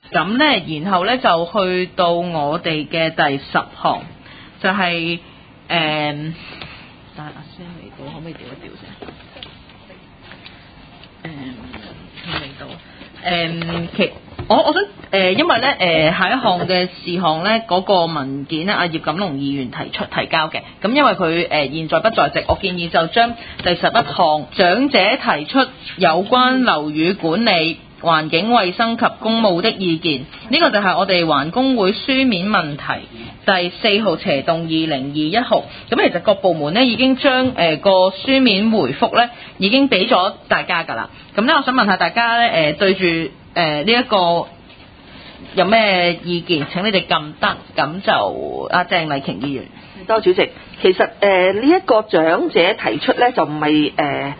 咁咧，然後咧就去到我哋嘅第10項，就係但係阿 Sam 未到，可唔可以調一調先？未到。我想因為咧下一項嘅事項咧嗰個文件咧，阿葉錦龍議員提交嘅，咁因為佢現在不在席，我建議就將第11項長者提出有關樓宇管理、環境衛生及公務的意見，呢個就係我哋環工會書面問題第4號斜動2021號。咁其實各部門咧已經將個書面回覆咧已經俾咗大家㗎啦。咁咧我想問下大家咧對住呢一個有咩意見？請你哋撳得。咁就阿鄭麗瓊議員。 多主席，其實呢一個長者提出咧就唔係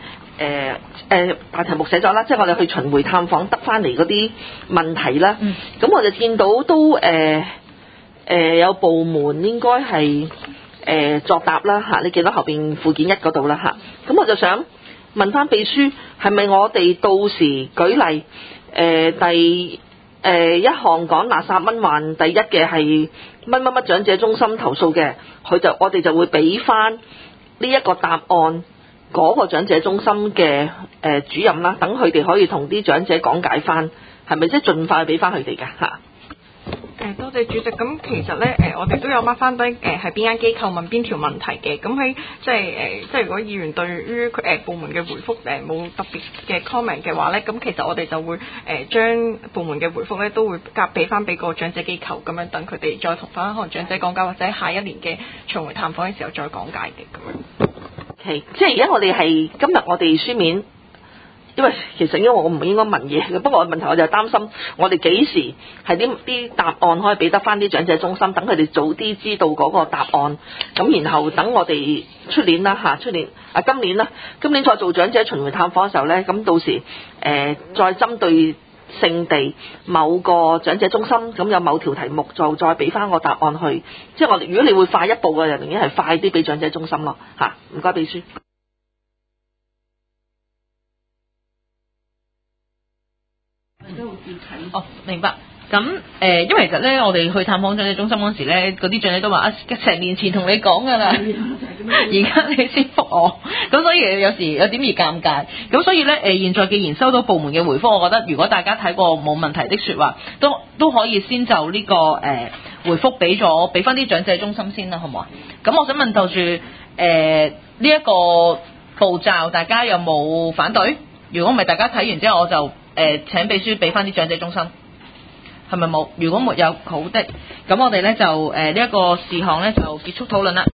大題目寫咗啦，即係我哋去巡迴探訪得翻嚟嗰啲問題啦。咁我就見到都有部門應該係作答啦嚇，你見到後邊附件1嗰度啦嚇。咁我就想問翻秘書，係咪我哋到時舉例第一項講垃圾蚊患第一嘅係乜乜乜長者中心投訴嘅，我哋就會俾翻呢一個答案嗰個長者中心嘅主任啦，等佢哋可以同啲長者講解翻，係咪即係盡快俾翻佢哋㗎嚇？ 多謝主席。咁其實咧，我哋都有 mark 翻低係邊間機構問邊條問題嘅。咁喺即係如果議員對於部門嘅回覆冇特別嘅 comment 嘅話咧，咁其實我哋就會將部門嘅回覆咧都會俾翻俾個長者機構，咁樣等佢哋再同翻可能長者講解，或者下一年嘅巡迴探訪嘅時候再講解嘅咁樣。 即係而家我哋係今日我哋書面。因為其實因為我唔應該問嘢嘅，不過問題我就擔心我哋幾時係啲答案可以俾得翻啲長者中心，等佢哋早啲知道嗰個答案，咁然後等我哋出年啦嚇，今年再做長者巡迴探訪嘅時候咧，咁到時再針對性地某個長者中心咁有某條題目就再俾翻個答案去，即係我哋如果你會快一步嘅，就寧願係快啲俾長者中心咯嚇，唔該秘書。 哦，明白。咁因為其實咧，我哋去探訪長者中心嗰時咧，嗰啲長者都話成年前同你講㗎啦，而家你先覆我，咁所以有時有點而尷尬。咁所以咧現在既然收到部門嘅回覆，我覺得如果大家睇過冇問題的説話，都可以先就呢個回覆俾翻啲長者中心先啦，好唔好啊？咁我想問就住呢一個步驟，大家有冇反對？如果唔係，大家睇完之後我就請秘書俾翻啲長者中心，係咪冇？如果沒有，好的，咁我哋咧就呢一個事項咧就結束討論啦。